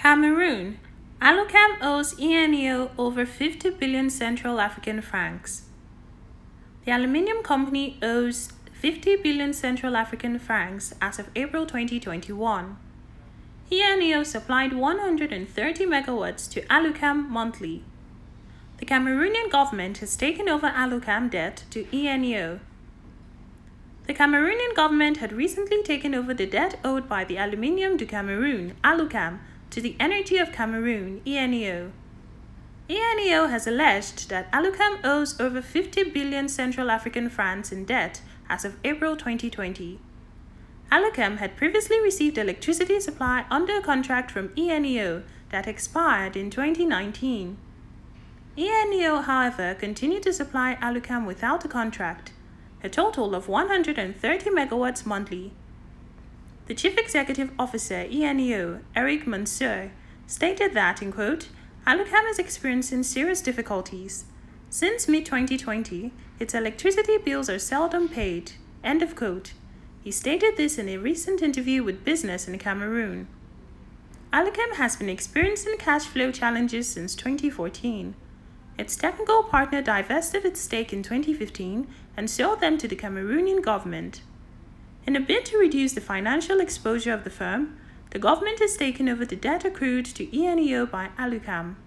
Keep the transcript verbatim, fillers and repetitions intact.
Cameroon. Alucam owes E N E O over fifty billion Central African francs. The aluminium company owes fifty billion Central African francs as of April twenty twenty-one. E N E O supplied one hundred thirty megawatts to Alucam monthly. The Cameroonian government has taken over Alucam debt to E N E O. The Cameroonian government had recently taken over the debt owed by the Aluminium du Cameroun, Alucam, to the Energy of Cameroon, E N E O. E N E O has alleged that Alucam owes over fifty billion Central African francs in debt as of April twenty twenty. Alucam had previously received electricity supply under a contract from E N E O that expired in twenty nineteen. E N E O, however, continued to supply Alucam without a contract, a total of one hundred thirty megawatts monthly. The Chief Executive Officer, E N E O, Eric Monsieur, stated that, in quote, Alucam is experiencing serious difficulties. Since mid twenty twenty, its electricity bills are seldom paid, end of quote. He stated this in a recent interview with Business in Cameroon. Alucam has been experiencing cash flow challenges since twenty fourteen. Its technical partner divested its stake in twenty fifteen and sold them to the Cameroonian government. In a bid to reduce the financial exposure of the firm, the government has taken over the debt accrued to E N E O by Alucam.